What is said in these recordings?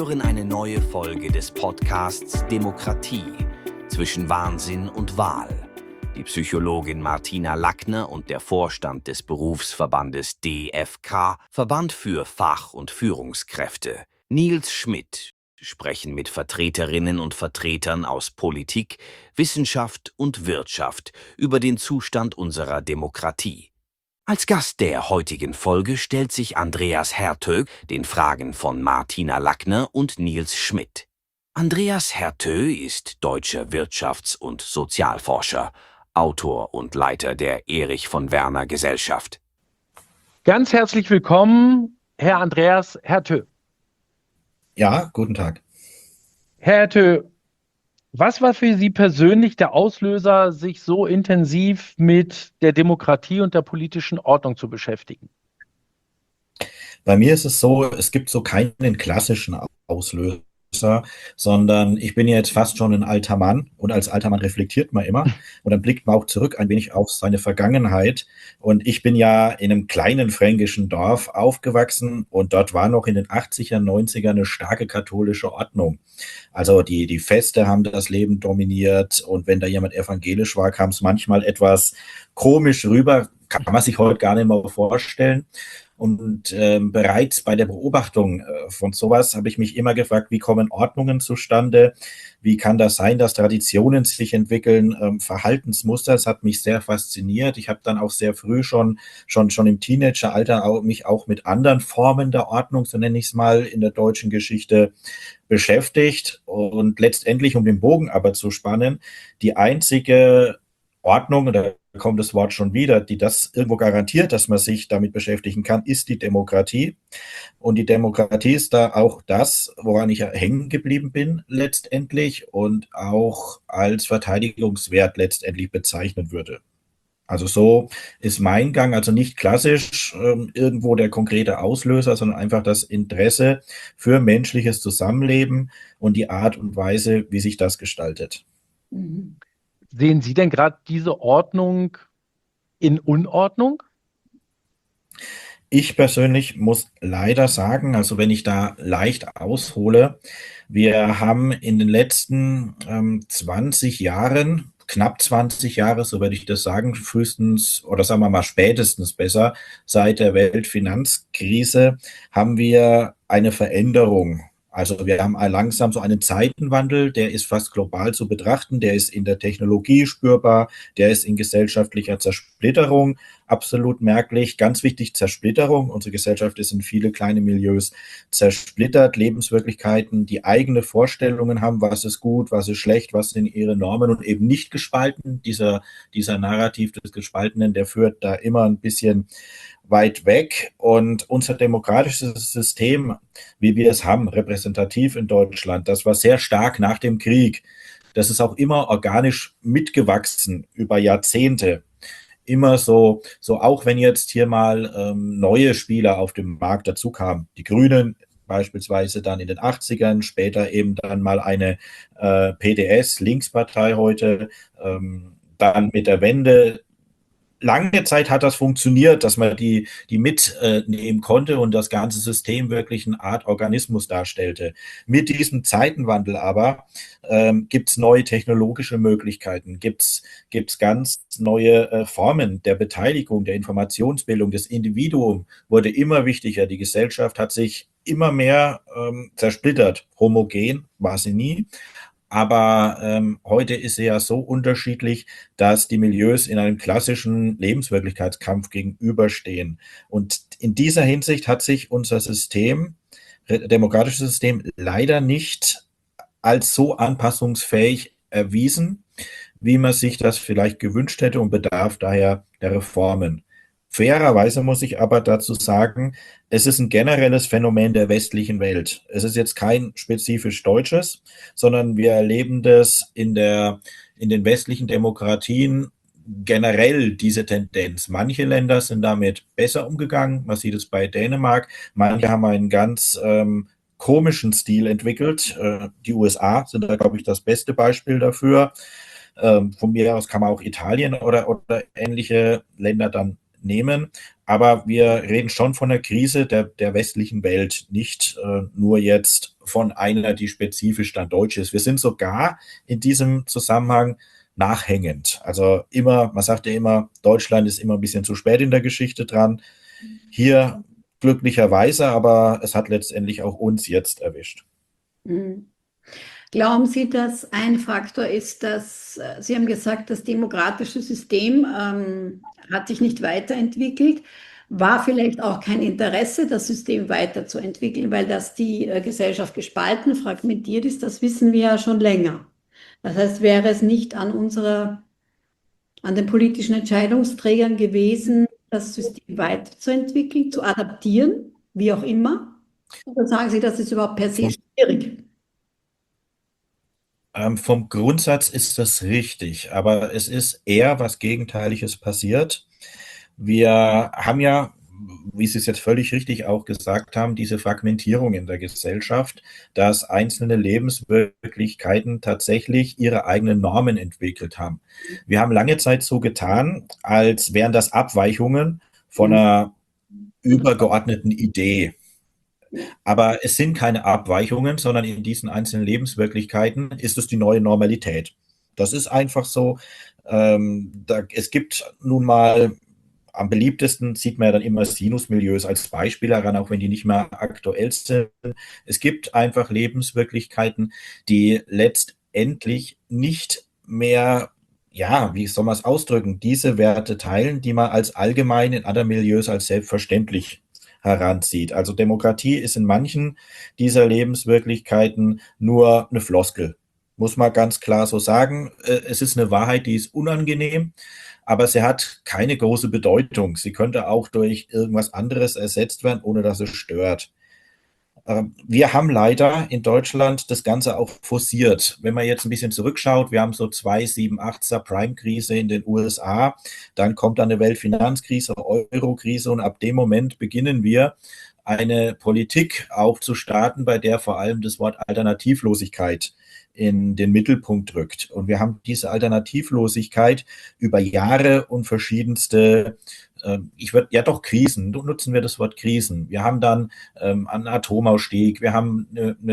hören eine neue Folge des Podcasts Demokratie zwischen Wahnsinn und Wahl. Die Psychologin Martina Lackner und der Vorstand des Berufsverbandes DFK, Verband für Fach- und Führungskräfte, Nils Schmidt, sprechen mit Vertreterinnen und Vertretern aus Politik, Wissenschaft und Wirtschaft über den Zustand unserer Demokratie. Als Gast der heutigen Folge stellt sich Andreas Hertö den Fragen von Martina Lackner und Nils Schmidt. Andreas Hertö ist deutscher Wirtschafts- und Sozialforscher, Autor und Leiter der Erich von Werner Gesellschaft. Ganz herzlich willkommen, Herr Andreas Hertö. Ja, guten Tag. Herr Hertö, was war für Sie persönlich der Auslöser, sich so intensiv mit der Demokratie und der politischen Ordnung zu beschäftigen? Bei mir ist es so, es gibt so keinen klassischen Auslöser, sondern ich bin ja jetzt fast schon ein alter Mann und als alter Mann reflektiert man immer und dann blickt man auch zurück ein wenig auf seine Vergangenheit. Und ich bin ja in einem kleinen fränkischen Dorf aufgewachsen und dort war noch in den 80er, 90er eine starke katholische Ordnung. Also die Feste haben das Leben dominiert und wenn da jemand evangelisch war, kam es manchmal etwas komisch rüber, kann man sich heute gar nicht mehr vorstellen. Und bereits bei der Beobachtung von sowas habe ich mich immer gefragt, wie kommen Ordnungen zustande? Wie kann das sein, dass Traditionen sich entwickeln? Verhaltensmuster, das hat mich sehr fasziniert. Ich habe dann auch sehr früh schon im Teenageralter mich auch mit anderen Formen der Ordnung, so nenne ich es mal, in der deutschen Geschichte beschäftigt. Und letztendlich, um den Bogen aber zu spannen, die einzige Ordnung, und da kommt das Wort schon wieder, die das irgendwo garantiert, dass man sich damit beschäftigen kann, ist die Demokratie. Und die Demokratie ist da auch das, woran ich hängen geblieben bin letztendlich und auch als Verteidigungswert letztendlich bezeichnen würde. Also so ist mein Gang, also nicht klassisch irgendwo der konkrete Auslöser, sondern einfach das Interesse für menschliches Zusammenleben und die Art und Weise, wie sich das gestaltet. Sehen Sie denn gerade diese Ordnung in Unordnung? Ich persönlich muss leider sagen, also wenn ich da leicht aushole, wir haben in den letzten 20 Jahren, knapp 20 Jahre, so würde ich das sagen, frühestens oder sagen wir mal spätestens besser, seit der Weltfinanzkrise haben wir eine Veränderung. Also wir haben langsam so einen Zeitenwandel, der ist fast global zu betrachten, der ist in der Technologie spürbar, der ist in gesellschaftlicher Zersplitterung absolut merklich. Ganz wichtig, Zersplitterung. Unsere Gesellschaft ist in viele kleine Milieus zersplittert, Lebenswirklichkeiten, die eigene Vorstellungen haben, was ist gut, was ist schlecht, was sind ihre Normen und eben nicht gespalten. Dieser Narrativ des Gespaltenen, der führt da immer ein bisschen weit weg. Und unser demokratisches System, wie wir es haben, repräsentativ in Deutschland, das war sehr stark nach dem Krieg. Das ist auch immer organisch mitgewachsen über Jahrzehnte. Immer so auch wenn jetzt hier mal neue Spieler auf dem Markt dazu kamen, die Grünen beispielsweise dann in den 80ern, später eben dann mal eine PDS, Linkspartei heute, dann mit der Wende. Lange Zeit hat das funktioniert, dass man die mitnehmen konnte und das ganze System wirklich eine Art Organismus darstellte. Mit diesem Zeitenwandel aber gibt es neue technologische Möglichkeiten, gibt es ganz neue Formen der Beteiligung, der Informationsbildung. Das Individuum wurde immer wichtiger. Die Gesellschaft hat sich immer mehr zersplittert. Homogen war sie nie. Aber heute ist sie ja so unterschiedlich, dass die Milieus in einem klassischen Lebenswirklichkeitskampf gegenüberstehen. Und in dieser Hinsicht hat sich unser System, demokratisches System, leider nicht als so anpassungsfähig erwiesen, wie man sich das vielleicht gewünscht hätte und bedarf daher der Reformen. Fairerweise muss ich aber dazu sagen, es ist ein generelles Phänomen der westlichen Welt. Es ist jetzt kein spezifisch deutsches, sondern wir erleben das in den westlichen Demokratien generell diese Tendenz. Manche Länder sind damit besser umgegangen. Man sieht es bei Dänemark. Manche haben einen ganz komischen Stil entwickelt. Die USA sind da, glaube ich, das beste Beispiel dafür. Von mir aus kann man auch Italien oder ähnliche Länder dann nehmen. Aber wir reden schon von der Krise der westlichen Welt, nicht nur jetzt von einer, die spezifisch dann deutsch ist. Wir sind sogar in diesem Zusammenhang nachhängend. Also immer, man sagt ja immer, Deutschland ist immer ein bisschen zu spät in der Geschichte dran. Hier glücklicherweise, aber es hat letztendlich auch uns jetzt erwischt. Mhm. Glauben Sie, dass ein Faktor ist, dass Sie haben gesagt, das demokratische System hat sich nicht weiterentwickelt? War vielleicht auch kein Interesse, das System weiterzuentwickeln, weil das die Gesellschaft gespalten, fragmentiert ist, das wissen wir ja schon länger. Das heißt, wäre es nicht an den politischen Entscheidungsträgern gewesen, das System weiterzuentwickeln, zu adaptieren, wie auch immer? Oder sagen Sie, das ist überhaupt per se schwierig? Vom Grundsatz ist das richtig, aber es ist eher was Gegenteiliges passiert. Wir haben ja, wie Sie es jetzt völlig richtig auch gesagt haben, diese Fragmentierung in der Gesellschaft, dass einzelne Lebenswirklichkeiten tatsächlich ihre eigenen Normen entwickelt haben. Wir haben lange Zeit so getan, als wären das Abweichungen von einer übergeordneten Idee. Aber es sind keine Abweichungen, sondern in diesen einzelnen Lebenswirklichkeiten ist es die neue Normalität. Das ist einfach so. Es gibt nun mal, am beliebtesten sieht man ja dann immer Sinusmilieus als Beispiel heran, auch wenn die nicht mehr aktuell sind. Es gibt einfach Lebenswirklichkeiten, die letztendlich nicht mehr, ja, wie soll man es ausdrücken, diese Werte teilen, die man als allgemein in anderen Milieus als selbstverständlich heranzieht. Also Demokratie ist in manchen dieser Lebenswirklichkeiten nur eine Floskel. Muss man ganz klar so sagen. Es ist eine Wahrheit, die ist unangenehm, aber sie hat keine große Bedeutung. Sie könnte auch durch irgendwas anderes ersetzt werden, ohne dass es stört. Wir haben leider in Deutschland das Ganze auch forciert. Wenn man jetzt ein bisschen zurückschaut, wir haben so 2007, 2008 Subprime-Krise in den USA, dann kommt dann eine Weltfinanzkrise, Euro-Krise und ab dem Moment beginnen wir eine Politik auch zu starten, bei der vor allem das Wort Alternativlosigkeit in den Mittelpunkt rückt. Und wir haben diese Alternativlosigkeit über Jahre und verschiedenste Krisen, nutzen wir das Wort Krisen. Wir haben dann einen Atomausstieg, wir haben eine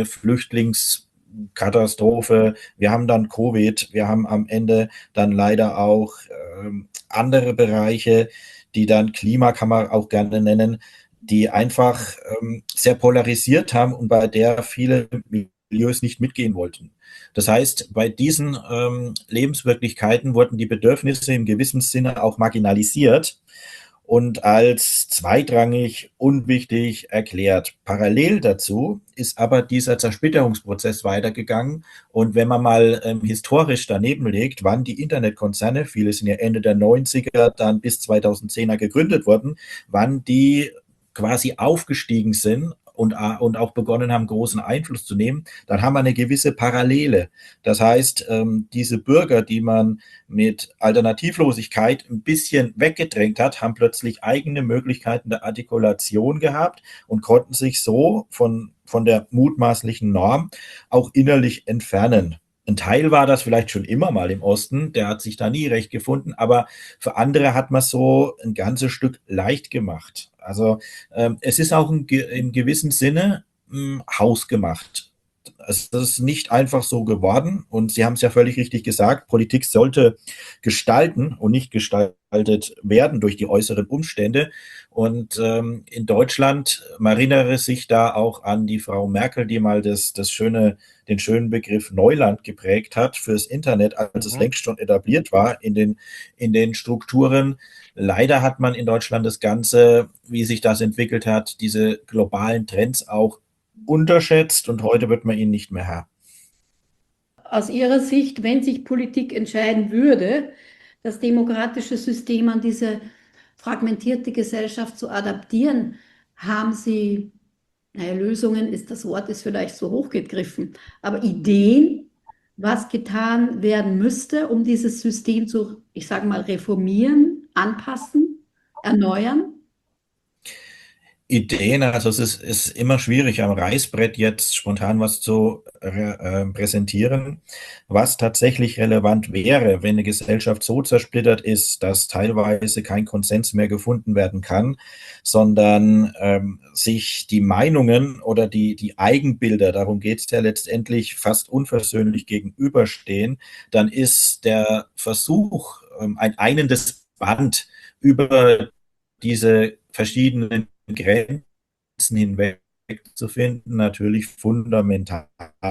Flüchtlingskatastrophe, wir haben dann Covid, wir haben am Ende dann leider auch andere Bereiche, die dann Klima kann man auch gerne nennen, die einfach sehr polarisiert haben und bei der viele Milieus nicht mitgehen wollten. Das heißt, bei diesen Lebenswirklichkeiten wurden die Bedürfnisse im gewissen Sinne auch marginalisiert und als zweitrangig unwichtig erklärt. Parallel dazu ist aber dieser Zersplitterungsprozess weitergegangen. Und wenn man mal historisch daneben legt, wann die Internetkonzerne, viele sind ja Ende der 90er, dann bis 2010er gegründet wurden, wann die quasi aufgestiegen sind und auch begonnen haben, großen Einfluss zu nehmen, dann haben wir eine gewisse Parallele. Das heißt, diese Bürger, die man mit Alternativlosigkeit ein bisschen weggedrängt hat, haben plötzlich eigene Möglichkeiten der Artikulation gehabt und konnten sich so von der mutmaßlichen Norm auch innerlich entfernen. Ein Teil war das vielleicht schon immer mal im Osten, der hat sich da nie recht gefunden, aber für andere hat man so ein ganzes Stück leicht gemacht. Also es ist auch im gewissen Sinne hausgemacht. Es ist nicht einfach so geworden und Sie haben es ja völlig richtig gesagt, Politik sollte gestalten und nicht gestaltet werden durch die äußeren Umstände. Und in Deutschland, man erinnere sich da auch an die Frau Merkel, die mal den schönen Begriff Neuland geprägt hat fürs Internet, als es längst schon etabliert war in den Strukturen. Leider hat man in Deutschland das Ganze, wie sich das entwickelt hat, diese globalen Trends auch unterschätzt und heute wird man ihn nicht mehr Herr. Aus Ihrer Sicht, wenn sich Politik entscheiden würde, das demokratische System an diese fragmentierte Gesellschaft zu adaptieren, haben Sie, naja, Lösungen ist das Wort, ist vielleicht so hochgegriffen, aber Ideen, was getan werden müsste, um dieses System zu, ich sage mal, reformieren, anpassen, erneuern? Ideen, also ist immer schwierig, am Reißbrett jetzt spontan was zu präsentieren, was tatsächlich relevant wäre, wenn eine Gesellschaft so zersplittert ist, dass teilweise kein Konsens mehr gefunden werden kann, sondern sich die Meinungen oder die Eigenbilder, darum geht es ja letztendlich, fast unversöhnlich gegenüberstehen, dann ist der Versuch, ein einendes Band über diese verschiedenen Grenzen hinweg zu finden, natürlich fundamental.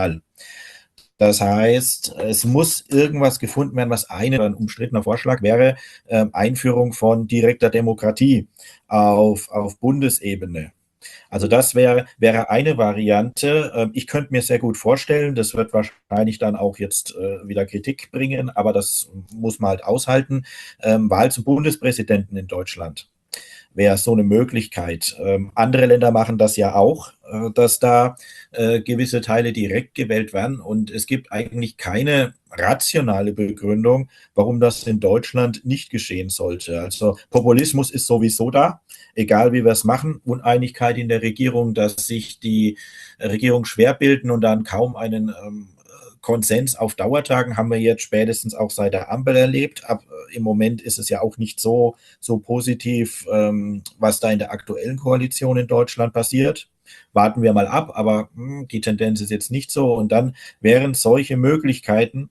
Das heißt, es muss irgendwas gefunden werden, was ein umstrittener Vorschlag wäre, Einführung von direkter Demokratie auf Bundesebene. Also das wäre eine Variante. Ich könnte mir sehr gut vorstellen, das wird wahrscheinlich dann auch jetzt wieder Kritik bringen, aber das muss man halt aushalten. Wahl zum Bundespräsidenten in Deutschland wäre so eine Möglichkeit. Andere Länder machen das ja auch, dass da gewisse Teile direkt gewählt werden. Und es gibt eigentlich keine rationale Begründung, warum das in Deutschland nicht geschehen sollte. Also Populismus ist sowieso da, egal wie wir es machen. Uneinigkeit in der Regierung, dass sich die Regierung schwer bilden und dann kaum einen Konsens auf Dauer tragen, haben wir jetzt spätestens auch seit der Ampel erlebt. Im Moment ist es ja auch nicht so positiv, was da in der aktuellen Koalition in Deutschland passiert. Warten wir mal ab, aber die Tendenz ist jetzt nicht so. Und dann wären solche Möglichkeiten,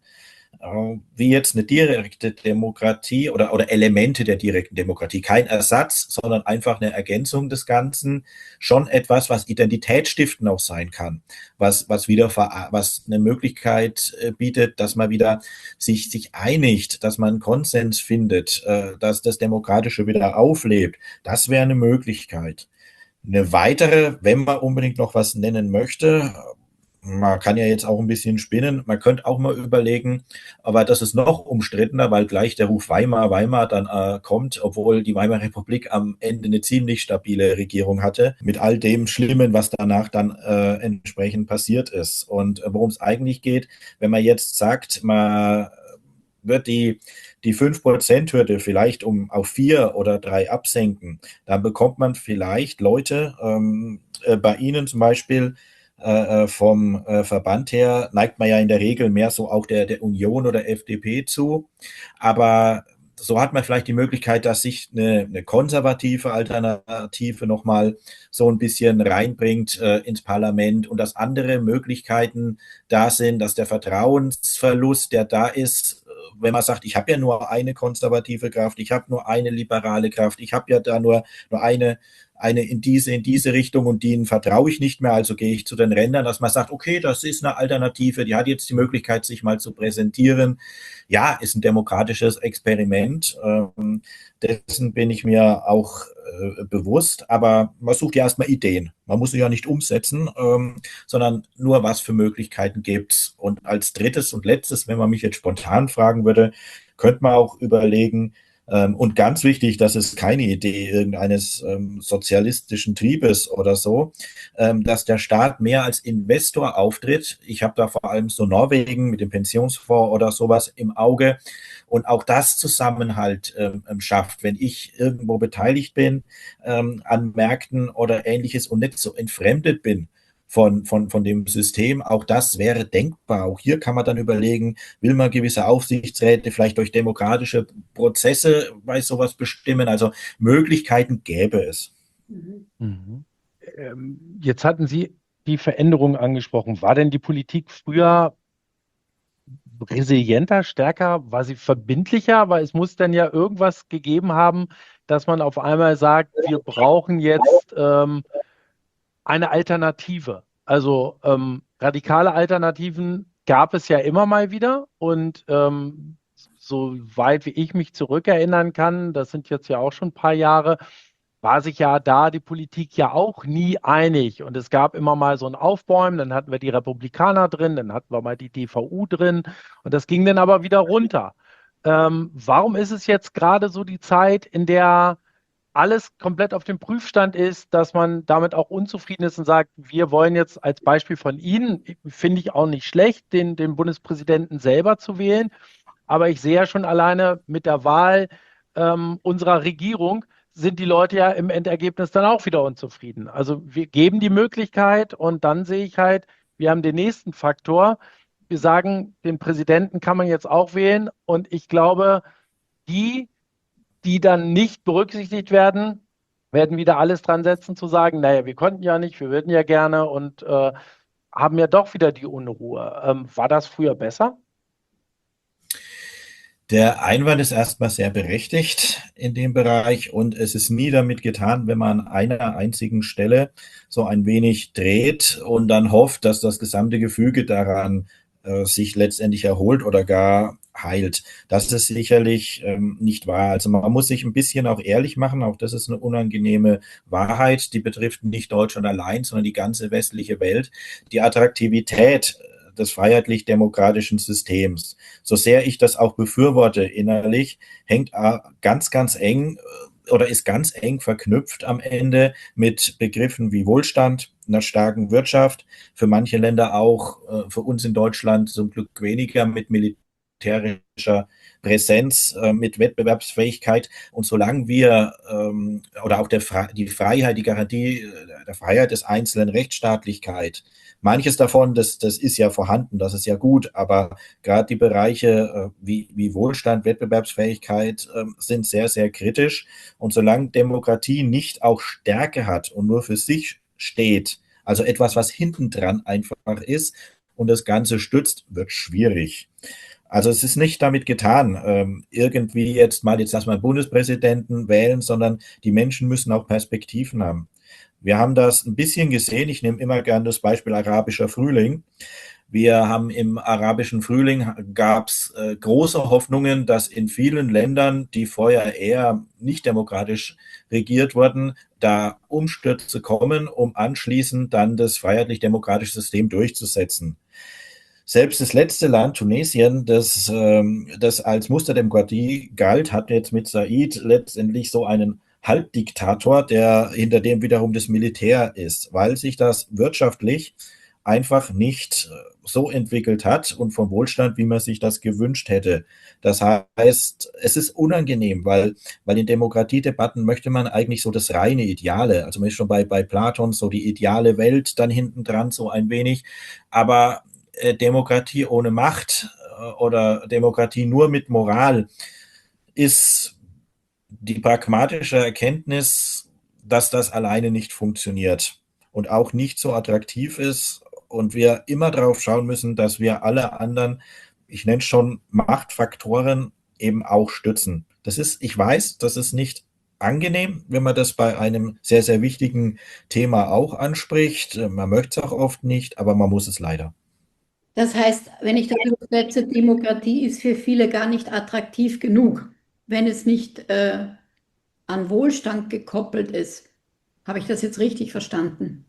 wie jetzt eine direkte Demokratie oder Elemente der direkten Demokratie, kein Ersatz, sondern einfach eine Ergänzung des Ganzen, schon etwas, was identitätsstiftend auch sein kann, was eine Möglichkeit bietet, dass man wieder sich einigt, dass man einen Konsens findet, dass das Demokratische wieder auflebt. Das wäre eine Möglichkeit. Eine weitere, wenn man unbedingt noch was nennen möchte, man kann ja jetzt auch ein bisschen spinnen. Man könnte auch mal überlegen, aber das ist noch umstrittener, weil gleich der Ruf Weimar dann kommt, obwohl die Weimarer Republik am Ende eine ziemlich stabile Regierung hatte, mit all dem Schlimmen, was danach dann entsprechend passiert ist. Und worum es eigentlich geht, wenn man jetzt sagt, man wird die 5%-Hürde vielleicht auf 4 oder 3 absenken, dann bekommt man vielleicht Leute, bei Ihnen zum Beispiel, vom Verband her neigt man ja in der Regel mehr so auch der Union oder FDP zu. Aber so hat man vielleicht die Möglichkeit, dass sich eine konservative Alternative nochmal so ein bisschen reinbringt ins Parlament und dass andere Möglichkeiten da sind, dass der Vertrauensverlust, der da ist, wenn man sagt, ich habe ja nur eine konservative Kraft, ich habe nur eine liberale Kraft, ich habe ja da nur eine in diese Richtung und denen vertraue ich nicht mehr, also gehe ich zu den Rändern, dass man sagt, okay, das ist eine Alternative, die hat jetzt die Möglichkeit, sich mal zu präsentieren. Ja, ist ein demokratisches Experiment, dessen bin ich mir auch bewusst, aber man sucht ja erstmal Ideen. Man muss sie ja nicht umsetzen, sondern nur, was für Möglichkeiten gibt es. Und als drittes und letztes, wenn man mich jetzt spontan fragen würde, könnte man auch überlegen, und ganz wichtig, das ist keine Idee irgendeines sozialistischen Triebes oder so, dass der Staat mehr als Investor auftritt. Ich habe da vor allem so Norwegen mit dem Pensionsfonds oder sowas im Auge und auch das Zusammenhalt schafft, wenn ich irgendwo beteiligt bin an Märkten oder ähnliches und nicht so entfremdet bin von dem System. Auch das wäre denkbar. Auch hier kann man dann überlegen, will man gewisse Aufsichtsräte vielleicht durch demokratische Prozesse bei sowas bestimmen? Also Möglichkeiten gäbe es. Mhm. Jetzt hatten Sie die Veränderung angesprochen. War denn die Politik früher resilienter, stärker? War sie verbindlicher? Weil es muss dann ja irgendwas gegeben haben, dass man auf einmal sagt, wir brauchen jetzt eine Alternative. Also radikale Alternativen gab es ja immer mal wieder und soweit wie ich mich zurückerinnern kann, das sind jetzt ja auch schon ein paar Jahre, war sich ja da die Politik ja auch nie einig. Und es gab immer mal so ein Aufbäumen, dann hatten wir die Republikaner drin, dann hatten wir mal die DVU drin und das ging dann aber wieder runter. Warum ist es jetzt gerade so die Zeit, in der alles komplett auf dem Prüfstand ist, dass man damit auch unzufrieden ist und sagt, wir wollen jetzt als Beispiel von Ihnen, finde ich auch nicht schlecht, den Bundespräsidenten selber zu wählen, aber ich sehe ja schon alleine mit der Wahl unserer Regierung, sind die Leute ja im Endergebnis dann auch wieder unzufrieden. Also wir geben die Möglichkeit und dann sehe ich halt, wir haben den nächsten Faktor. Wir sagen, den Präsidenten kann man jetzt auch wählen und ich glaube, die, die dann nicht berücksichtigt werden, werden wieder alles dran setzen zu sagen, naja, wir konnten ja nicht, wir würden ja gerne und haben ja doch wieder die Unruhe. War das früher besser? Der Einwand ist erstmal sehr berechtigt in dem Bereich und es ist nie damit getan, wenn man an einer einzigen Stelle so ein wenig dreht und dann hofft, dass das gesamte Gefüge daran sich letztendlich erholt oder gar heilt. Das ist sicherlich nicht wahr. Also man muss sich ein bisschen auch ehrlich machen, auch das ist eine unangenehme Wahrheit, die betrifft nicht Deutschland allein, sondern die ganze westliche Welt. Die Attraktivität des freiheitlich-demokratischen Systems, so sehr ich das auch befürworte innerlich, hängt ganz, ganz eng oder ist ganz eng verknüpft am Ende mit Begriffen wie Wohlstand, einer starken Wirtschaft, für manche Länder auch, für uns in Deutschland zum Glück weniger mit militärischer Präsenz, mit Wettbewerbsfähigkeit. Und solange wir oder auch die Freiheit, die Garantie der Freiheit des Einzelnen, Rechtsstaatlichkeit, manches davon, das ist ja vorhanden, das ist ja gut, aber gerade die Bereiche wie Wohlstand, Wettbewerbsfähigkeit sind sehr, sehr kritisch. Und solange Demokratie nicht auch Stärke hat und nur für sich steht, also etwas, was hintendran einfach ist und das Ganze stützt, wird schwierig. Also es ist nicht damit getan, irgendwie jetzt lass mal Bundespräsidenten wählen, sondern die Menschen müssen auch Perspektiven haben. Wir haben das ein bisschen gesehen. Ich nehme immer gerne das Beispiel arabischer Frühling. Wir haben im arabischen Frühling gab es große Hoffnungen, dass in vielen Ländern, die vorher eher nicht demokratisch regiert wurden, da Umstürze kommen, um anschließend dann das freiheitlich-demokratische System durchzusetzen. Selbst das letzte Land, Tunesien, das als Musterdemokratie galt, hat jetzt mit Said letztendlich so einen Halbdiktator, der hinter dem wiederum das Militär ist, weil sich das wirtschaftlich einfach nicht so entwickelt hat und vom Wohlstand, wie man sich das gewünscht hätte. Das heißt, es ist unangenehm, weil in Demokratiedebatten möchte man eigentlich so das reine Ideale, also man ist schon bei Platon, so die ideale Welt dann hinten dran so ein wenig, aber Demokratie ohne Macht oder Demokratie nur mit Moral ist die pragmatische Erkenntnis, dass das alleine nicht funktioniert und auch nicht so attraktiv ist und wir immer darauf schauen müssen, dass wir alle anderen, ich nenne es schon Machtfaktoren, eben auch stützen. Ich weiß, das ist nicht angenehm, wenn man das bei einem sehr, sehr wichtigen Thema auch anspricht. Man möchte es auch oft nicht, aber man muss es leider. Das heißt, wenn ich das übersetze, Demokratie ist für viele gar nicht attraktiv genug, wenn es nicht an Wohlstand gekoppelt ist. Habe ich das jetzt richtig verstanden?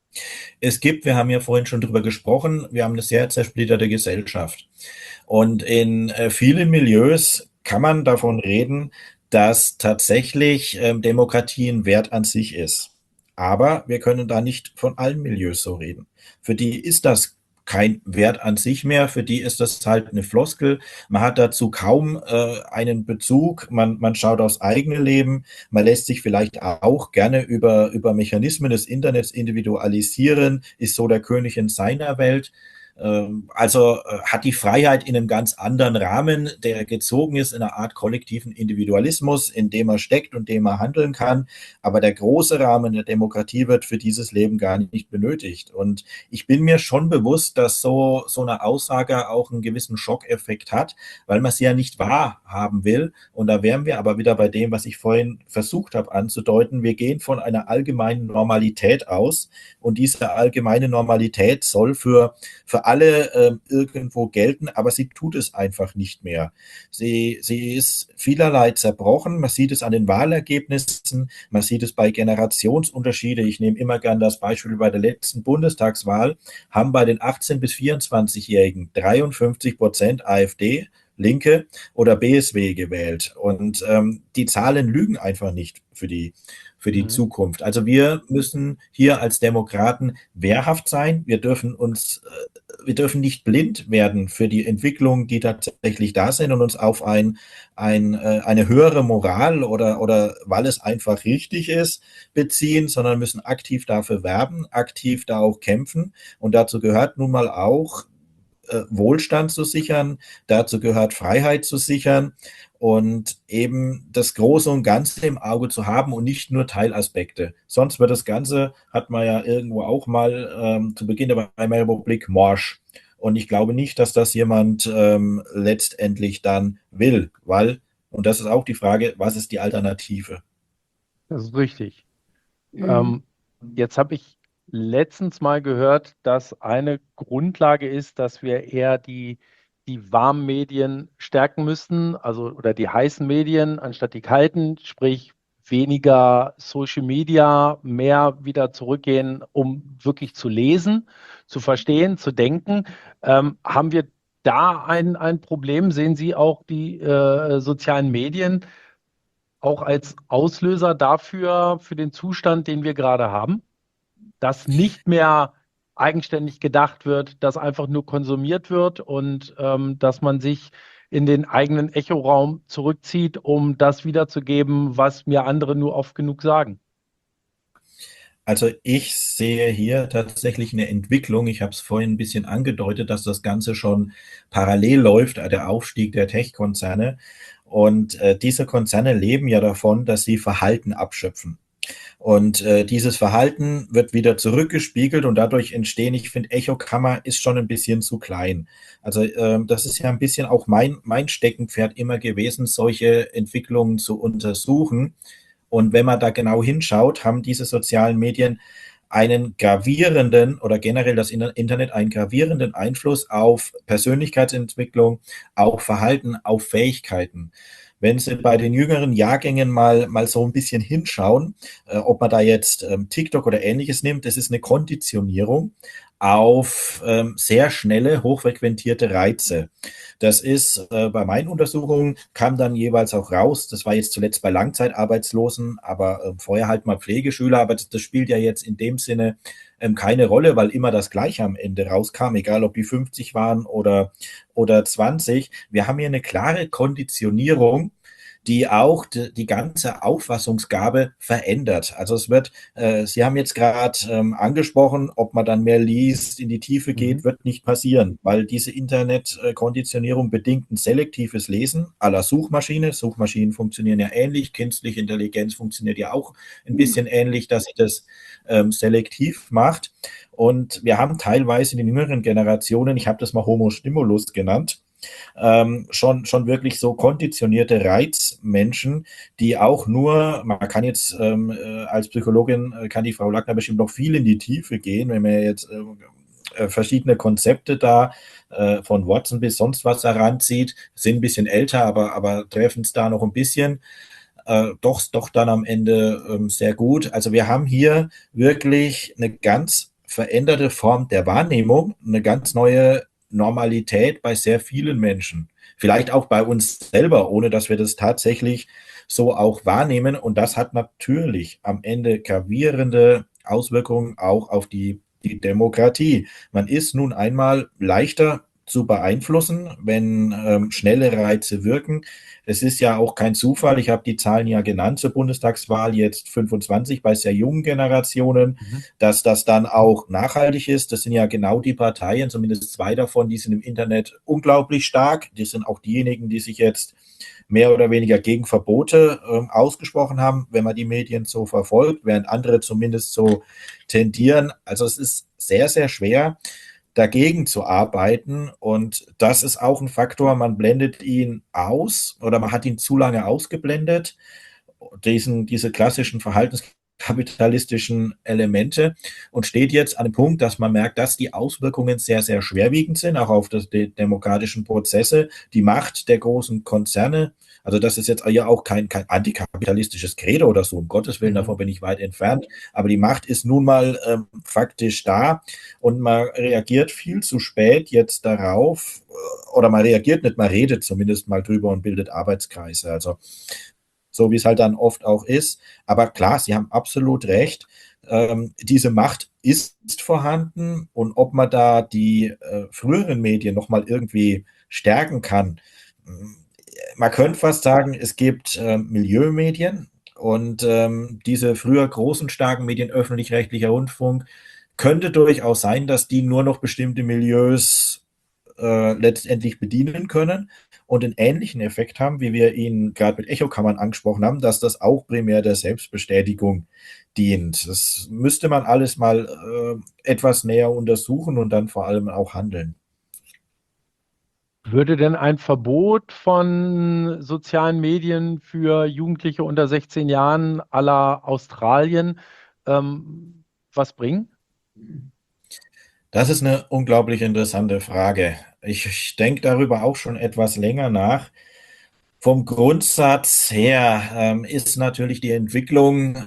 Wir haben ja vorhin schon drüber gesprochen, wir haben eine sehr zersplitterte Gesellschaft. Und in vielen Milieus kann man davon reden, dass tatsächlich Demokratie ein Wert an sich ist. Aber wir können da nicht von allen Milieus so reden. Für die ist das kein Wert an sich mehr, für die ist das halt eine Floskel. Man hat dazu kaum einen Bezug, man schaut aufs eigene Leben, man lässt sich vielleicht auch gerne über Mechanismen des Internets individualisieren, ist so der König in seiner Welt. Also hat die Freiheit in einem ganz anderen Rahmen, der gezogen ist in einer Art kollektiven Individualismus, in dem er steckt und dem er handeln kann. Aber der große Rahmen der Demokratie wird für dieses Leben gar nicht benötigt. Und ich bin mir schon bewusst, dass so eine Aussage auch einen gewissen Schockeffekt hat, weil man sie ja nicht wahrhaben will. Und da wären wir aber wieder bei dem, was ich vorhin versucht habe anzudeuten. Wir gehen von einer allgemeinen Normalität aus. Und diese allgemeine Normalität soll für alle irgendwo gelten, aber sie tut es einfach nicht mehr. Sie ist vielerlei zerbrochen. Man sieht es an den Wahlergebnissen, man sieht es bei Generationsunterschieden. Ich nehme immer gern das Beispiel bei der letzten Bundestagswahl, haben bei den 18- bis 24-Jährigen 53% AfD, Linke oder BSW gewählt. Und die Zahlen lügen einfach nicht für die Zukunft. Also wir müssen hier als Demokraten wehrhaft sein. Wir dürfen uns wir dürfen nicht blind werden für die Entwicklungen, die tatsächlich da sind und uns auf eine höhere Moral oder weil es einfach richtig ist, beziehen, sondern müssen aktiv dafür werben, aktiv da auch kämpfen. Und dazu gehört nun mal auch, Wohlstand zu sichern, dazu gehört Freiheit zu sichern und eben das Große und Ganze im Auge zu haben und nicht nur Teilaspekte. Sonst wird das Ganze, hat man ja irgendwo auch mal zu Beginn der Weimarer Republik, morsch. Und ich glaube nicht, dass das jemand letztendlich dann will, weil, und das ist auch die Frage, was ist die Alternative? Das ist richtig. Mhm. Jetzt habe ich letztens mal gehört, dass eine Grundlage ist, dass wir eher die warmen Medien stärken müssen, also oder die heißen Medien anstatt die kalten, sprich weniger Social Media, mehr wieder zurückgehen, um wirklich zu lesen, zu verstehen, zu denken. Haben wir da ein Problem? Sehen Sie auch die sozialen Medien auch als Auslöser dafür, für den Zustand, den wir gerade haben? Dass nicht mehr eigenständig gedacht wird, dass einfach nur konsumiert wird und dass man sich in den eigenen Echoraum zurückzieht, um das wiederzugeben, was mir andere nur oft genug sagen. Also ich sehe hier tatsächlich eine Entwicklung. Ich habe es vorhin ein bisschen angedeutet, dass das Ganze schon parallel läuft, der Aufstieg der Tech-Konzerne. Und diese Konzerne leben ja davon, dass sie Verhalten abschöpfen. Und dieses Verhalten wird wieder zurückgespiegelt und dadurch entstehen, ich finde, Echokammer ist schon ein bisschen zu klein. Also das ist ja ein bisschen auch mein Steckenpferd immer gewesen, solche Entwicklungen zu untersuchen. Und wenn man da genau hinschaut, haben diese sozialen Medien einen gravierenden oder generell das Internet einen gravierenden Einfluss auf Persönlichkeitsentwicklung, auf Verhalten, auf Fähigkeiten. Wenn Sie bei den jüngeren Jahrgängen mal so ein bisschen hinschauen, ob man da jetzt TikTok oder Ähnliches nimmt, das ist eine Konditionierung auf sehr schnelle, hochfrequentierte Reize. Das ist bei meinen Untersuchungen kam dann jeweils auch raus, das war jetzt zuletzt bei Langzeitarbeitslosen, aber vorher halt mal Pflegeschüler, aber das spielt ja jetzt in dem Sinne keine Rolle, weil immer das Gleiche am Ende rauskam, egal ob die 50 waren oder 20. Wir haben hier eine klare Konditionierung, die auch die ganze Auffassungsgabe verändert. Also es wird, Sie haben jetzt gerade angesprochen, ob man dann mehr liest, in die Tiefe geht, wird nicht passieren, weil diese Internetkonditionierung bedingt ein selektives Lesen à la Suchmaschine. Suchmaschinen funktionieren ja ähnlich, künstliche Intelligenz funktioniert ja auch ein bisschen ähnlich, dass sie das selektiv macht. Und wir haben teilweise in den jüngeren Generationen, ich habe das mal Homo Stimulus genannt, schon wirklich so konditionierte Reizmenschen, die auch nur, man kann jetzt als Psychologin, kann die Frau Lackner bestimmt noch viel in die Tiefe gehen, wenn man jetzt verschiedene Konzepte da von Watson bis sonst was heranzieht, sind ein bisschen älter, aber treffen es da noch ein bisschen. Doch dann am Ende sehr gut. Also wir haben hier wirklich eine ganz veränderte Form der Wahrnehmung, eine ganz neue Normalität bei sehr vielen Menschen. Vielleicht auch bei uns selber, ohne dass wir das tatsächlich so auch wahrnehmen. Und das hat natürlich am Ende gravierende Auswirkungen auch auf die Demokratie. Man ist nun einmal leichter zu beeinflussen, wenn schnelle Reize wirken. Es ist ja auch kein Zufall, ich habe die Zahlen ja genannt zur Bundestagswahl, jetzt 25 bei sehr jungen Generationen, dass das dann auch nachhaltig ist. Das sind ja genau die Parteien, zumindest zwei davon, die sind im Internet unglaublich stark. Die sind auch diejenigen, die sich jetzt mehr oder weniger gegen Verbote ausgesprochen haben, wenn man die Medien so verfolgt, während andere zumindest so tendieren. Also es ist sehr, sehr schwer, dagegen zu arbeiten. Und das ist auch ein Faktor, man blendet ihn aus oder man hat ihn zu lange ausgeblendet, diese klassischen verhaltenskapitalistischen Elemente und steht jetzt an dem Punkt, dass man merkt, dass die Auswirkungen sehr, sehr schwerwiegend sind, auch auf die demokratischen Prozesse, die Macht der großen Konzerne. Also das ist jetzt ja auch kein antikapitalistisches Credo oder so, um Gottes Willen, davon bin ich weit entfernt. Aber die Macht ist nun mal faktisch da und man reagiert viel zu spät jetzt darauf, oder man reagiert nicht, man redet zumindest mal drüber und bildet Arbeitskreise. Also so wie es halt dann oft auch ist. Aber klar, Sie haben absolut recht. Diese Macht ist vorhanden, und ob man da die früheren Medien nochmal irgendwie stärken kann. Man könnte fast sagen, es gibt Milieumedien, und diese früher großen, starken Medien, öffentlich-rechtlicher Rundfunk, könnte durchaus sein, dass die nur noch bestimmte Milieus letztendlich bedienen können und einen ähnlichen Effekt haben, wie wir ihn gerade mit Echokammern angesprochen haben, dass das auch primär der Selbstbestätigung dient. Das müsste man alles mal etwas näher untersuchen und dann vor allem auch handeln. Würde denn ein Verbot von sozialen Medien für Jugendliche unter 16 Jahren à la Australien was bringen? Das ist eine unglaublich interessante Frage. Ich denke darüber auch schon etwas länger nach. Vom Grundsatz her ist natürlich die Entwicklung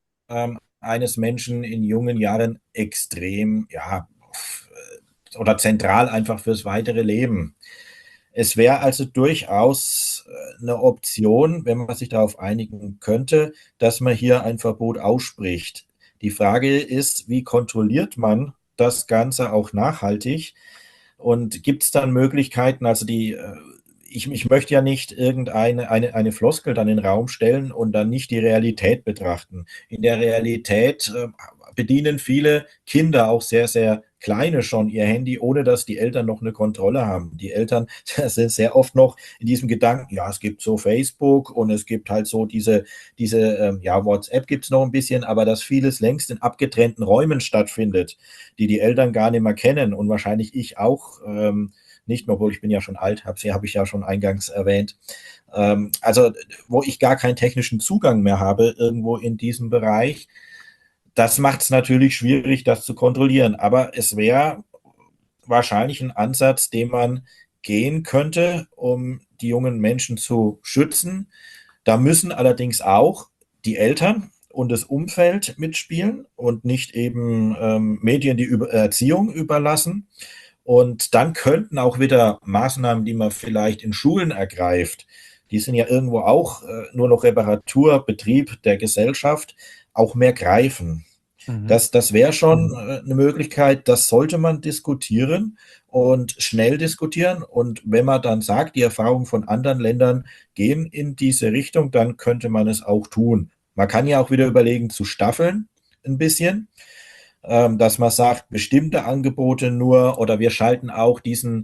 eines Menschen in jungen Jahren extrem, ja, oder zentral einfach fürs weitere Leben. Es wäre also durchaus eine Option, wenn man sich darauf einigen könnte, dass man hier ein Verbot ausspricht. Die Frage ist, wie kontrolliert man das Ganze auch nachhaltig? Und gibt es dann Möglichkeiten, also ich möchte ja nicht eine Floskel dann in den Raum stellen und dann nicht die Realität betrachten. In der Realität bedienen viele Kinder, auch sehr, sehr kleine, schon ihr Handy, ohne dass die Eltern noch eine Kontrolle haben. Die Eltern sind sehr oft noch in diesem Gedanken, ja, es gibt so Facebook und es gibt halt so diese ja, WhatsApp gibt es noch ein bisschen, aber dass vieles längst in abgetrennten Räumen stattfindet, die Eltern gar nicht mehr kennen, und wahrscheinlich ich auch nicht mehr, obwohl ich bin ja schon alt, habe ich ja schon eingangs erwähnt. Also wo ich gar keinen technischen Zugang mehr habe irgendwo in diesem Bereich. Das macht es natürlich schwierig, das zu kontrollieren. Aber es wäre wahrscheinlich ein Ansatz, den man gehen könnte, um die jungen Menschen zu schützen. Da müssen allerdings auch die Eltern und das Umfeld mitspielen und nicht eben Medien die Erziehung überlassen. Und dann könnten auch wieder Maßnahmen, die man vielleicht in Schulen ergreift, die sind ja irgendwo auch nur noch Reparaturbetrieb der Gesellschaft, auch mehr greifen. Das wäre schon eine Möglichkeit, das sollte man diskutieren und schnell diskutieren. Und wenn man dann sagt, die Erfahrungen von anderen Ländern gehen in diese Richtung, dann könnte man es auch tun. Man kann ja auch wieder überlegen, zu staffeln ein bisschen, dass man sagt, bestimmte Angebote nur, oder wir schalten auch diese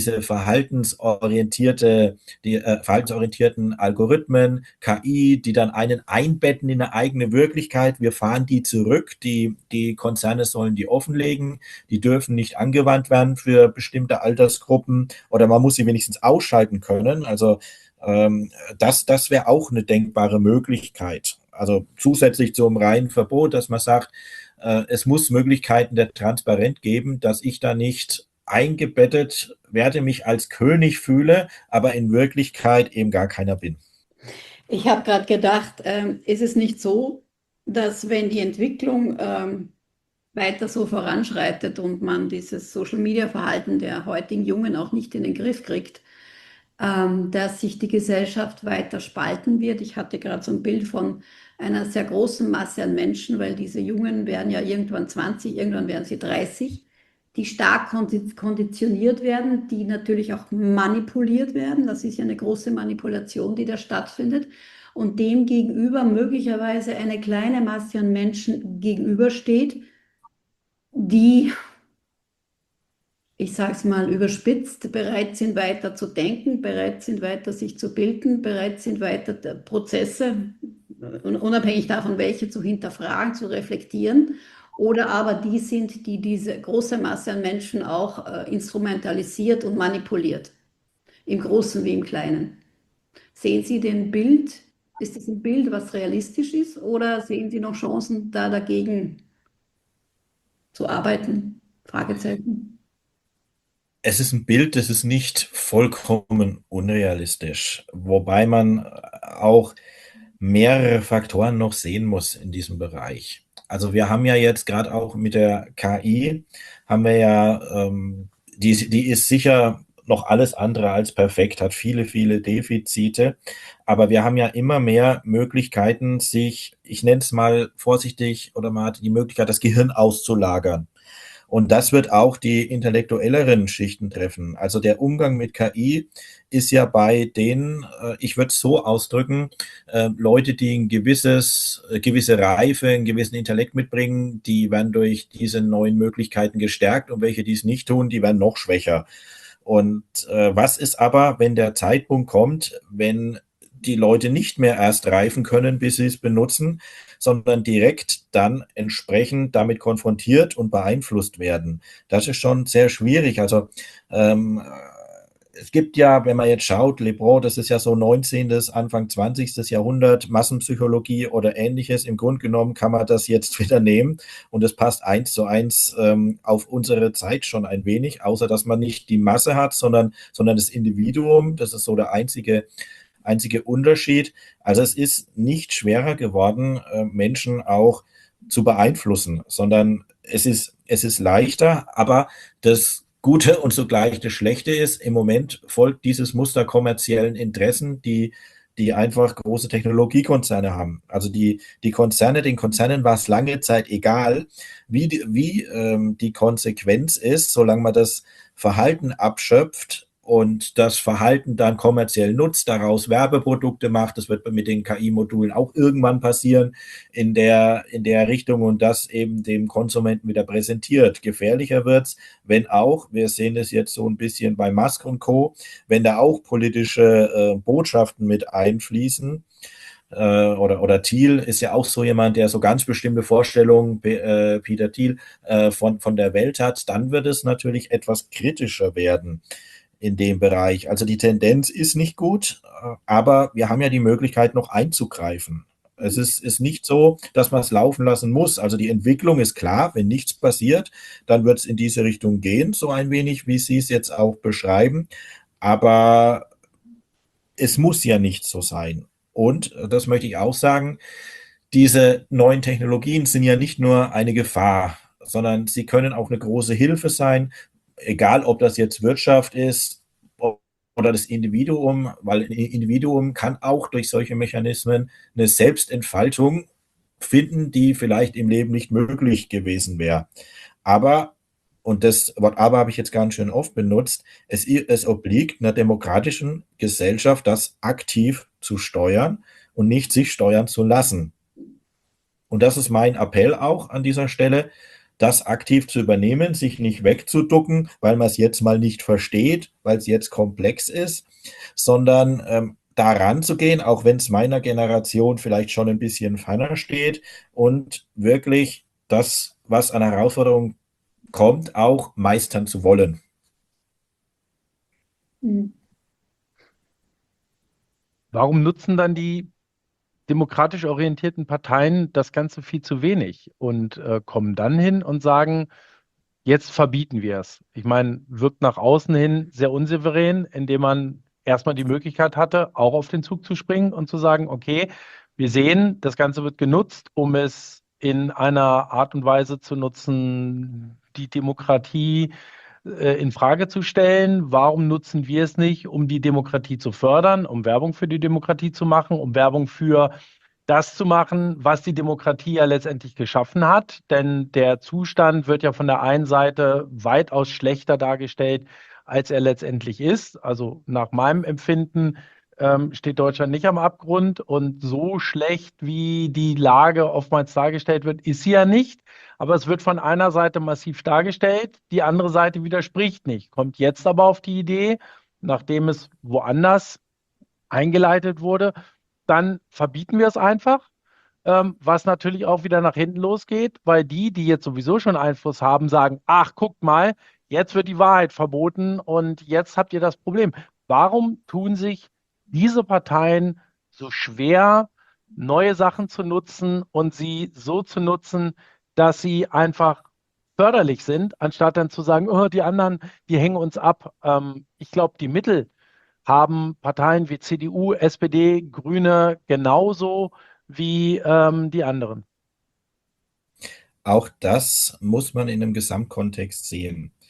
verhaltensorientierten Algorithmen, KI, die dann einen einbetten in eine eigene Wirklichkeit. Wir fahren die zurück. Die Konzerne sollen die offenlegen. Die dürfen nicht angewandt werden für bestimmte Altersgruppen, oder man muss sie wenigstens ausschalten können. Also das wäre auch eine denkbare Möglichkeit. Also zusätzlich zum reinen Verbot, dass man sagt, es muss Möglichkeiten der Transparenz geben, dass ich da nicht eingebettet werde, mich als König fühle, aber in Wirklichkeit eben gar keiner bin. Ich habe gerade gedacht, ist es nicht so, dass wenn die Entwicklung weiter so voranschreitet und man dieses Social-Media-Verhalten der heutigen Jungen auch nicht in den Griff kriegt, dass sich die Gesellschaft weiter spalten wird. Ich hatte gerade so ein Bild von einer sehr großen Masse an Menschen, weil diese Jungen werden ja irgendwann 20, irgendwann werden sie 30, die stark konditioniert werden, die natürlich auch manipuliert werden. Das ist ja eine große Manipulation, die da stattfindet. Und dem gegenüber möglicherweise eine kleine Masse an Menschen gegenübersteht, die, ich sage es mal überspitzt, bereit sind weiter zu denken, bereit sind weiter sich zu bilden, bereit sind weiter Prozesse, unabhängig davon, welche, zu hinterfragen, zu reflektieren, oder aber die sind, die diese große Masse an Menschen auch instrumentalisiert und manipuliert, im Großen wie im Kleinen. Sehen Sie den Bild? Ist das ein Bild, was realistisch ist, oder sehen Sie noch Chancen, da dagegen zu arbeiten? Fragezeichen. Es ist ein Bild, das ist nicht vollkommen unrealistisch, wobei man auch mehrere Faktoren noch sehen muss in diesem Bereich. Also wir haben ja jetzt gerade auch mit der KI, haben wir ja, die ist sicher noch alles andere als perfekt, hat viele, viele Defizite. Aber wir haben ja immer mehr Möglichkeiten, ich nenne es mal vorsichtig, oder man hat die Möglichkeit, das Gehirn auszulagern. Und das wird auch die intellektuelleren Schichten treffen. Also der Umgang mit KI ist ja bei denen, ich würde es so ausdrücken, Leute, die gewisse Reife, einen gewissen Intellekt mitbringen, die werden durch diese neuen Möglichkeiten gestärkt, und welche, die es nicht tun, die werden noch schwächer. Und was ist aber, wenn der Zeitpunkt kommt, wenn die Leute nicht mehr erst reifen können, bis sie es benutzen, sondern direkt dann entsprechend damit konfrontiert und beeinflusst werden? Das ist schon sehr schwierig. Also es gibt ja, wenn man jetzt schaut, Le Bon, das ist ja so 19., Anfang 20. Jahrhundert, Massenpsychologie oder Ähnliches. Im Grunde genommen kann man das jetzt wieder nehmen, und es passt 1:1 auf unsere Zeit schon ein wenig, außer dass man nicht die Masse hat, sondern das Individuum. Das ist so der einzige Unterschied. Also es ist nicht schwerer geworden, Menschen auch zu beeinflussen, sondern es ist leichter, aber das Gute und zugleich das Schlechte ist, im Moment folgt dieses Muster kommerziellen Interessen, die einfach große Technologiekonzerne haben. Also den Konzernen war es lange Zeit egal, wie die Konsequenz ist, solange man das Verhalten abschöpft und das Verhalten dann kommerziell nutzt, daraus Werbeprodukte macht. Das wird mit den KI-Modulen auch irgendwann passieren in der Richtung, und das eben dem Konsumenten wieder präsentiert. Gefährlicher wird's, wenn auch, wir sehen es jetzt so ein bisschen bei Musk und Co., wenn da auch politische Botschaften mit einfließen. Oder Thiel ist ja auch so jemand, der so ganz bestimmte Vorstellungen, Peter Thiel, von der Welt hat, dann wird es natürlich etwas kritischer werden in dem Bereich. Also die Tendenz ist nicht gut, aber wir haben ja die Möglichkeit, noch einzugreifen. Es ist nicht so, dass man es laufen lassen muss. Also die Entwicklung ist klar, wenn nichts passiert, dann wird es in diese Richtung gehen, so ein wenig, wie Sie es jetzt auch beschreiben. Aber es muss ja nicht so sein. Und das möchte ich auch sagen, diese neuen Technologien sind ja nicht nur eine Gefahr, sondern sie können auch eine große Hilfe sein, egal ob das jetzt Wirtschaft ist oder das Individuum, weil ein Individuum kann auch durch solche Mechanismen eine Selbstentfaltung finden, die vielleicht im Leben nicht möglich gewesen wäre. Aber, und das Wort aber habe ich jetzt ganz schön oft benutzt, es obliegt einer demokratischen Gesellschaft, das aktiv zu steuern und nicht sich steuern zu lassen. Und das ist mein Appell auch an dieser Stelle, das aktiv zu übernehmen, sich nicht wegzuducken, weil man es jetzt mal nicht versteht, weil es jetzt komplex ist, sondern da ranzugehen, auch wenn es meiner Generation vielleicht schon ein bisschen feiner steht, und wirklich das, was an Herausforderungen kommt, auch meistern zu wollen. Warum nutzen dann die demokratisch orientierten Parteien das Ganze viel zu wenig und kommen dann hin und sagen, jetzt verbieten wir es? Ich meine, wirkt nach außen hin sehr unsouverän, indem man erstmal die Möglichkeit hatte, auch auf den Zug zu springen und zu sagen, okay, wir sehen, das Ganze wird genutzt, um es in einer Art und Weise zu nutzen, die Demokratie in Frage zu stellen. Warum nutzen wir es nicht, um die Demokratie zu fördern, um Werbung für die Demokratie zu machen, um Werbung für das zu machen, was die Demokratie ja letztendlich geschaffen hat? Denn der Zustand wird ja von der einen Seite weitaus schlechter dargestellt, als er letztendlich ist. Also nach meinem Empfinden steht Deutschland nicht am Abgrund, und so schlecht, wie die Lage oftmals dargestellt wird, ist sie ja nicht. Aber es wird von einer Seite massiv dargestellt, die andere Seite widerspricht nicht, kommt jetzt aber auf die Idee, nachdem es woanders eingeleitet wurde, dann verbieten wir es einfach, was natürlich auch wieder nach hinten losgeht, weil die jetzt sowieso schon Einfluss haben, sagen, ach, guckt mal, jetzt wird die Wahrheit verboten und jetzt habt ihr das Problem. Warum tun sich diese Parteien so schwer, neue Sachen zu nutzen und sie so zu nutzen, dass sie einfach förderlich sind, anstatt dann zu sagen, oh, die anderen, die hängen uns ab. Ich glaube, die Mittel haben Parteien wie CDU, SPD, Grüne genauso wie die anderen. Auch das muss man in einem Gesamtkontext sehen.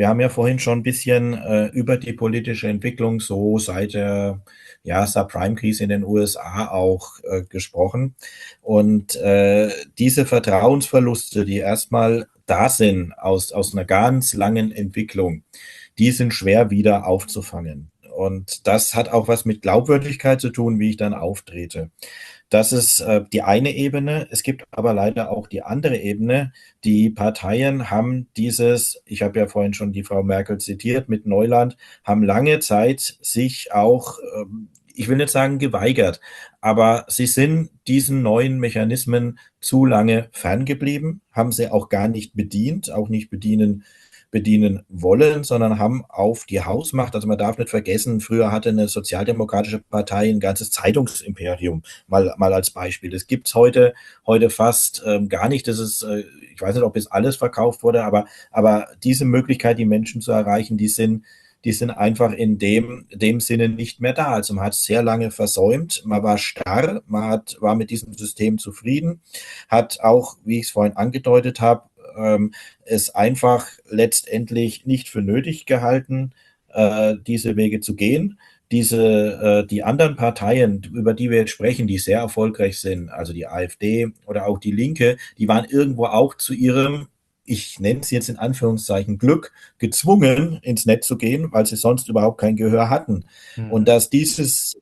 Wir haben ja vorhin schon ein bisschen über die politische Entwicklung so seit der Subprime-Krise in den USA auch gesprochen. Und diese Vertrauensverluste, die erstmal da sind aus einer ganz langen Entwicklung, die sind schwer wieder aufzufangen. Und das hat auch was mit Glaubwürdigkeit zu tun, wie ich dann auftrete. Das ist die eine Ebene. Es gibt aber leider auch die andere Ebene. Die Parteien haben ich habe ja vorhin schon die Frau Merkel zitiert mit Neuland, haben lange Zeit sich auch, ich will nicht sagen geweigert, aber sie sind diesen neuen Mechanismen zu lange ferngeblieben, haben sie auch gar nicht bedient, auch nicht bedienen wollen, sondern haben auf die Hausmacht, also man darf nicht vergessen, früher hatte eine sozialdemokratische Partei ein ganzes Zeitungsimperium, mal als Beispiel. Das gibt's heute fast gar nicht. Das ist, ich weiß nicht, ob jetzt alles verkauft wurde, aber diese Möglichkeit, die Menschen zu erreichen, die sind einfach in dem Sinne nicht mehr da. Also man hat sehr lange versäumt, man war starr, war mit diesem System zufrieden, hat auch, wie ich es vorhin angedeutet habe, es einfach letztendlich nicht für nötig gehalten, diese Wege zu gehen. Die anderen Parteien, über die wir jetzt sprechen, die sehr erfolgreich sind, also die AfD oder auch die Linke, die waren irgendwo auch zu ihrem, ich nenne es jetzt in Anführungszeichen, Glück gezwungen, ins Netz zu gehen, weil sie sonst überhaupt kein Gehör hatten. Und dass dieses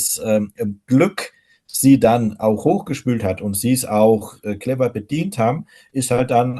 Glück sie dann auch hochgespült hat und sie es auch clever bedient haben, ist halt dann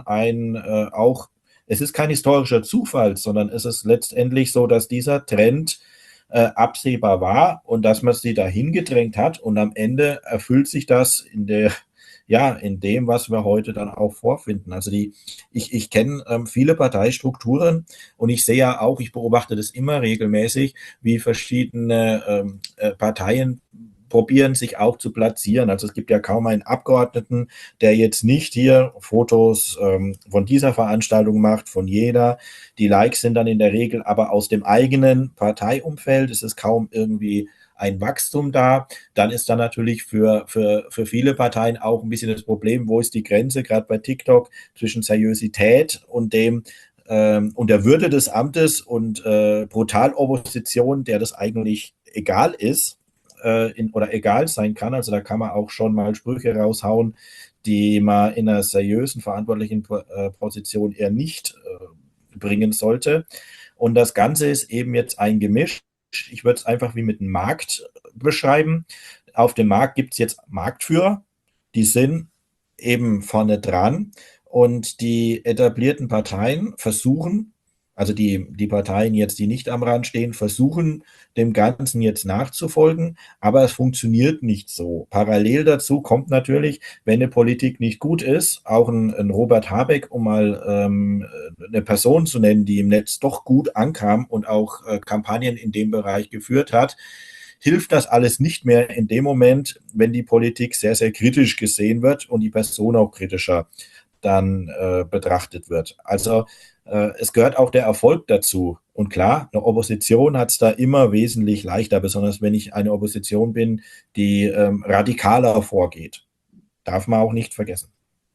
es ist kein historischer Zufall, sondern es ist letztendlich so, dass dieser Trend absehbar war und dass man sie dahin gedrängt hat und am Ende erfüllt sich das in dem, was wir heute dann auch vorfinden. Also ich kenne viele Parteistrukturen und ich sehe ja auch, ich beobachte das immer regelmäßig, wie verschiedene Parteien probieren, sich auch zu platzieren. Also es gibt ja kaum einen Abgeordneten, der jetzt nicht hier Fotos von dieser Veranstaltung macht, von jeder. Die Likes sind dann in der Regel aber aus dem eigenen Parteiumfeld. Es ist kaum irgendwie ein Wachstum da. Dann ist dann natürlich für viele Parteien auch ein bisschen das Problem, wo ist die Grenze, gerade bei TikTok, zwischen Seriosität und der Würde des Amtes und Brutalopposition, der das eigentlich egal ist oder egal sein kann. Also da kann man auch schon mal Sprüche raushauen, die man in einer seriösen, verantwortlichen Position eher nicht bringen sollte. Und das Ganze ist eben jetzt ein Gemisch. Ich würde es einfach wie mit einem Markt beschreiben. Auf dem Markt gibt es jetzt Marktführer, die sind eben vorne dran und die etablierten Parteien versuchen, also die Parteien jetzt, die nicht am Rand stehen, versuchen dem Ganzen jetzt nachzufolgen, aber es funktioniert nicht so. Parallel dazu kommt natürlich, wenn eine Politik nicht gut ist, auch ein Robert Habeck, um mal eine Person zu nennen, die im Netz doch gut ankam und auch Kampagnen in dem Bereich geführt hat, hilft das alles nicht mehr in dem Moment, wenn die Politik sehr, sehr kritisch gesehen wird und die Person auch kritischer dann betrachtet wird. Also es gehört auch der Erfolg dazu. Und klar, eine Opposition hat es da immer wesentlich leichter, besonders wenn ich eine Opposition bin, die radikaler vorgeht. Darf man auch nicht vergessen.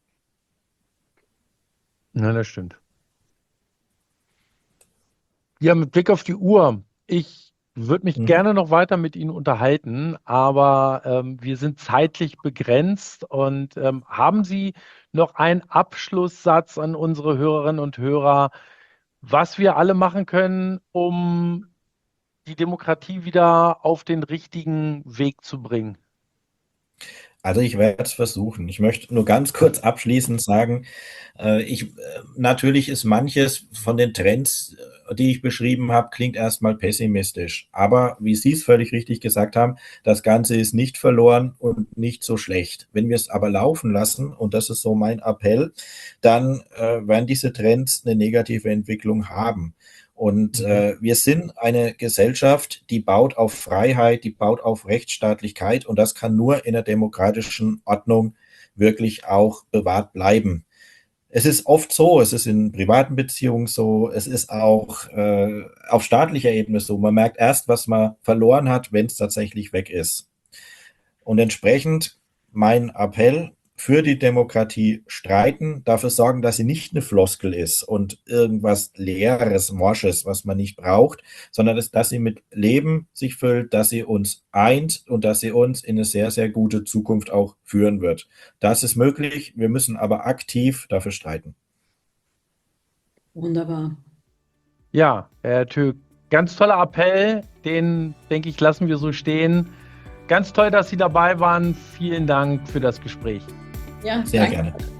Ja, das stimmt. Ja, mit Blick auf die Uhr. Ich würde mich gerne noch weiter mit Ihnen unterhalten, aber wir sind zeitlich begrenzt und haben Sie noch einen Abschlusssatz an unsere Hörerinnen und Hörer, was wir alle machen können, um die Demokratie wieder auf den richtigen Weg zu bringen? Also ich werde es versuchen. Ich möchte nur ganz kurz abschließend sagen, natürlich ist manches von den Trends, die ich beschrieben habe, klingt erstmal pessimistisch. Aber wie Sie es völlig richtig gesagt haben, das Ganze ist nicht verloren und nicht so schlecht. Wenn wir es aber laufen lassen, und das ist so mein Appell, dann werden diese Trends eine negative Entwicklung haben. Und wir sind eine Gesellschaft, die baut auf Freiheit, die baut auf Rechtsstaatlichkeit und das kann nur in der demokratischen Ordnung wirklich auch bewahrt bleiben. Es ist oft so, es ist in privaten Beziehungen so, es ist auch auf staatlicher Ebene so. Man merkt erst, was man verloren hat, wenn es tatsächlich weg ist. Und entsprechend mein Appell für die Demokratie streiten, dafür sorgen, dass sie nicht eine Floskel ist und irgendwas Leeres, Morsches, was man nicht braucht, sondern dass sie mit Leben sich füllt, dass sie uns eint und dass sie uns in eine sehr, sehr gute Zukunft auch führen wird. Das ist möglich, wir müssen aber aktiv dafür streiten. Wunderbar. Ja, Herr Türk, ganz toller Appell, den, denke ich, lassen wir so stehen. Ganz toll, dass Sie dabei waren. Vielen Dank für das Gespräch. Ja, Sehr danke. gerne.